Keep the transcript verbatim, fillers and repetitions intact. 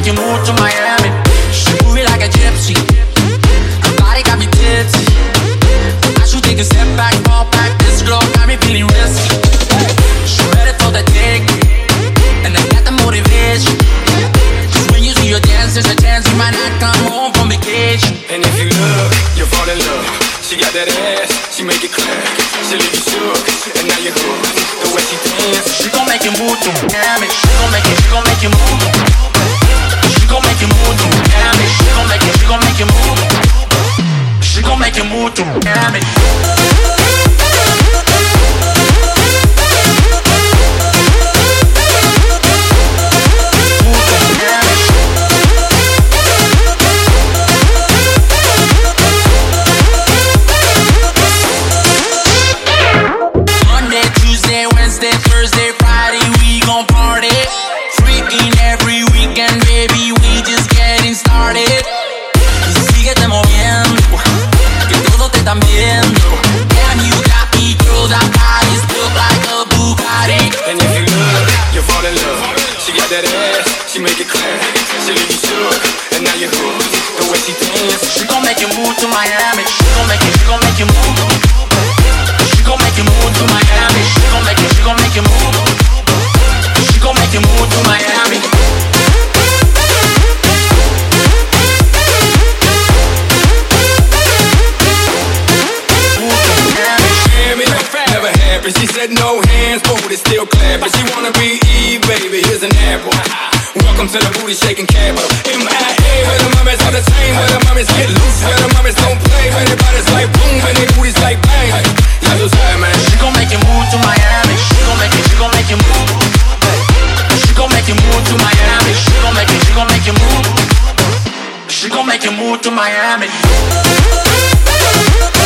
you move to Miami. She move it like a gypsy. Her body got me tipsy. I should take a step back, fall back. This girl got me feeling risky. She ready for the take, and I got the motivation. Cause when you see her dance, there's a chance you might not come home from vacation. And if you look, you fall in love. She got that ass, she make it clap. She leave you shook, and now you're hooked. The way she dance, she gon' make you move to Miami. She gon' make it, she gon' make you move. She gon' make you move to Miami. She gon' make it, she gon' make you move. She gon' make you move to Miami. She make it clap, she leave you shook, and now you're hooked. The way she dance, she gon' make you move to Miami. She gon' make it, she gon' make you move. She gon' make you move to Miami. She gon' make it, she gon' make you move. She gon' make you move to Miami. Never happy. She said no hands, but it's still clapping. She wanna be Eve, baby. Here's an apple. Welcome to the booty shaking capital. M I A, where the mummies on the chain, where the mummies get loose, where the mummies don't play, where their bodies like boom, and their booties like bang. Yeah, you say, man. She gon' make you move to Miami. She gon' make it, she gon' make you move. She gon' make you move to Miami. She gon' make it, she gon' make you move. She gon' make you move to Miami.